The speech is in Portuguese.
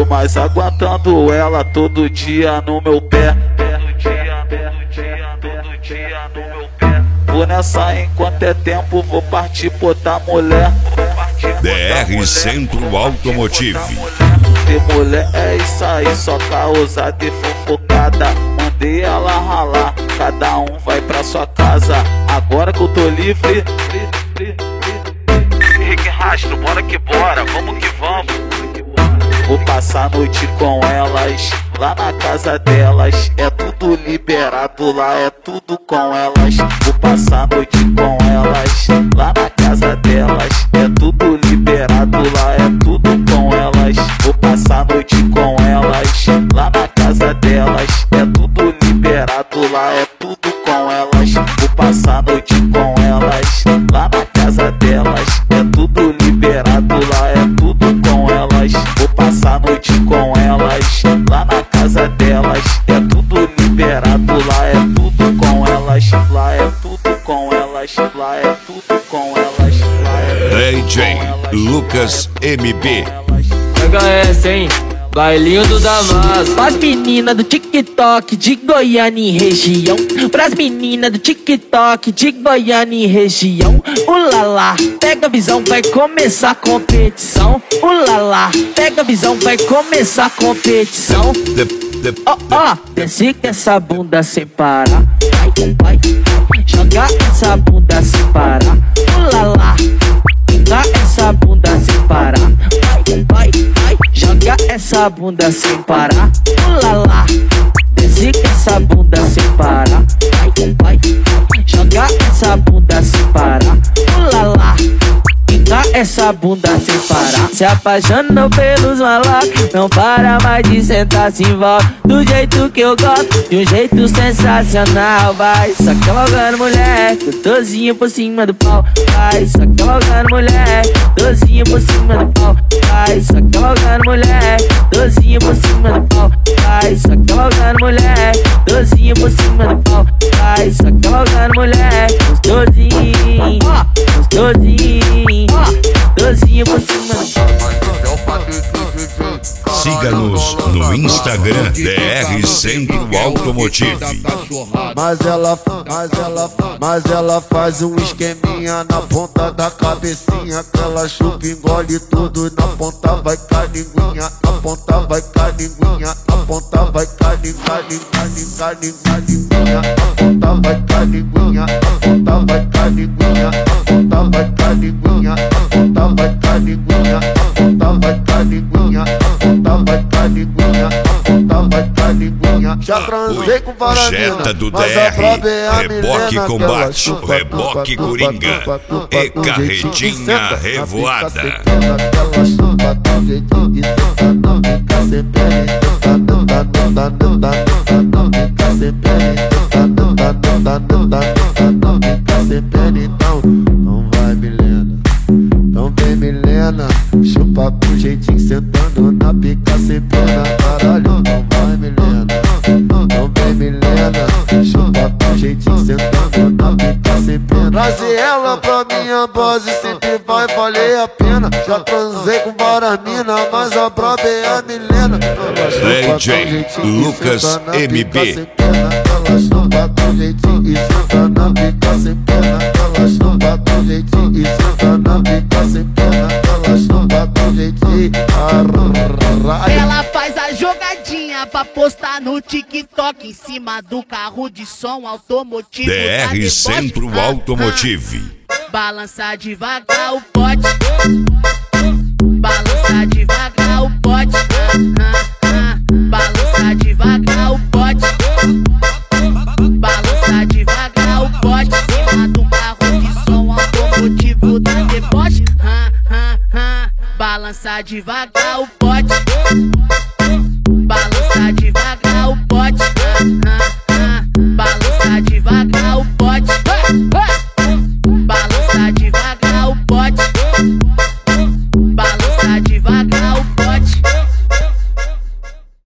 Tô mais aguentando ela todo dia no meu pé. Todo dia no meu pé. Vou nessa enquanto é tempo, vou partir botar mulher. DR Centro Automotive. De mulher é isso aí, só causada e fofocada. Mandei ela ralar, cada um vai pra sua casa. Agora que eu tô livre, Rick Rastro, bora que bora, vamos que vamos. Vou passar a noite com elas, lá na casa delas. É tudo liberado lá, é tudo com elas. Vou passar a noite com elas, lá na casa delas. É tudo liberado lá, é tudo com elas. Vou passar a noite com elas, lá na casa delas. É tudo liberado lá, é tudo com elas. Vou passar a noite com elas, lá na casa delas. É tudo liberado lá, é tudo com elas. Vou passar a noite com elas, lá na casa delas. É tudo liberado lá, é tudo com elas. Lá é tudo com elas, lá é tudo com elas. DJ Lucas MB. HS, hein? Bailinho do Damasco. Pras meninas do TikTok de Goiânia e região. Pras meninas do TikTok de Goiânia e região. Ulala, pega a visão, vai começar a competição. Ulala, pega a visão, vai começar a competição. Desce com essa bunda sem parar. Vai, joga essa bunda sem parar. Ulala, joga essa bunda sem parar. Vai, joga essa bunda sem parar. Ulala, desce com essa bunda sem parar. Vai, joga essa bunda sem parar. Ulala, joga essa bunda sem parar. Se apaixonou pelos malacos, não para mais de sentar, se envolve do jeito que eu gosto, de um jeito sensacional. Vai, saca logo mulher, gostosinho por cima do pau. Vai, saca logo mulher, gostosinho por cima do pau. Vai, saca logo mulher, gostosinho por cima do pau. Vai, saca logo mulher, gostosinho por cima do pau. Vai, saca logo mulher, gostosinho, gostosinho, gostosinho por cima do pau. Siga-nos no Instagram DR Centro Automotive. Mas ela faz um esqueminha na ponta da cabecinha, que ela chupa, engole tudo. Na ponta vai calinguinha, na ponta vai calinguinha, na ponta vai calinguinha, na ponta vai calinguinha, na ponta vai calinguinha, na ponta vai calinguinha, na ponta vai calinguinha, na ponta vai calinguinha, na ponta vai calinguinha, na ponta vai calinguinha. Já transei com várias Jetta do mas a prova DR, é a reboque Milena, combate, que ela chupa, reboque chupa, coringa chupa, chupa, e com jeitinho que carretinha senta, revoada. ela chupa com jeitinho que senta, não fica sem pele, não fica sem pele, não fica sem pele. Então, não vai Milena, então vem Milena, chupa com jeitinho sentando na pica sem pena. Caralho, não vai Milena, não vem Milena, chupa com jeitinho sentando na pica sem pena. Trazer ela pra minha base sempre vai valer a pena. Já transei com várias minas, mas a prova é a Milena. DJ Lucas MB. Ela chupa com jeitinho e senta na pica sem pena. Ela chupa com jeitinho e senta na pica sem pena. Ela chupa com jeitinho. Ela faz a jogadinha pra postar no TikTok em cima do carro de som automotivo. DR Centro Automotive. Balança devagar o pote, balança devagar o pote, balança devagar o pote, balança devagar o pote, em cima do carro de som automotivo da deboche. Balança devagar o